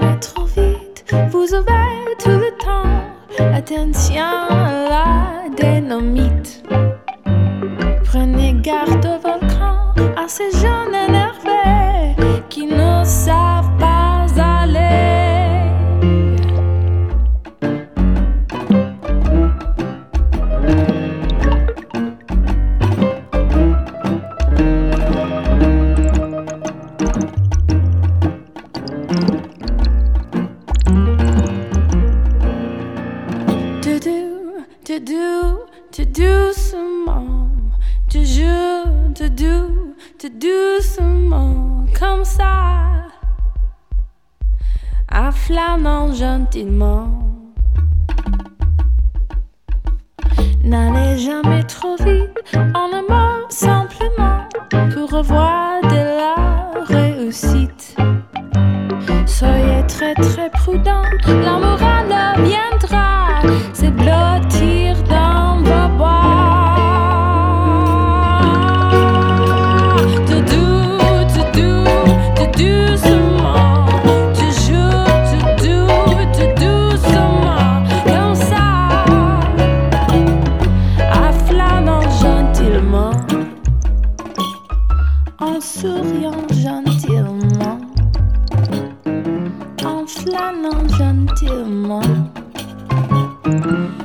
jamais trop vite, vous avez tout le temps. Attention à la dynamite. Prenez garde au volcan, à ces jeunes énervés qui ne savent pas aller. Tout doucement, toujours, tout doucement, comme ça, en flânant gentiment. N'allez jamais trop vite, en un mot simplement, pour avoir de la réussite. Soyez très très prudent, l'amour en viendra, c'est blottir dans vos bois. Tout doucement, toujours, tout doucement, comme ça, en flânant gentiment, en souriant gentiment, en flânant gentiment.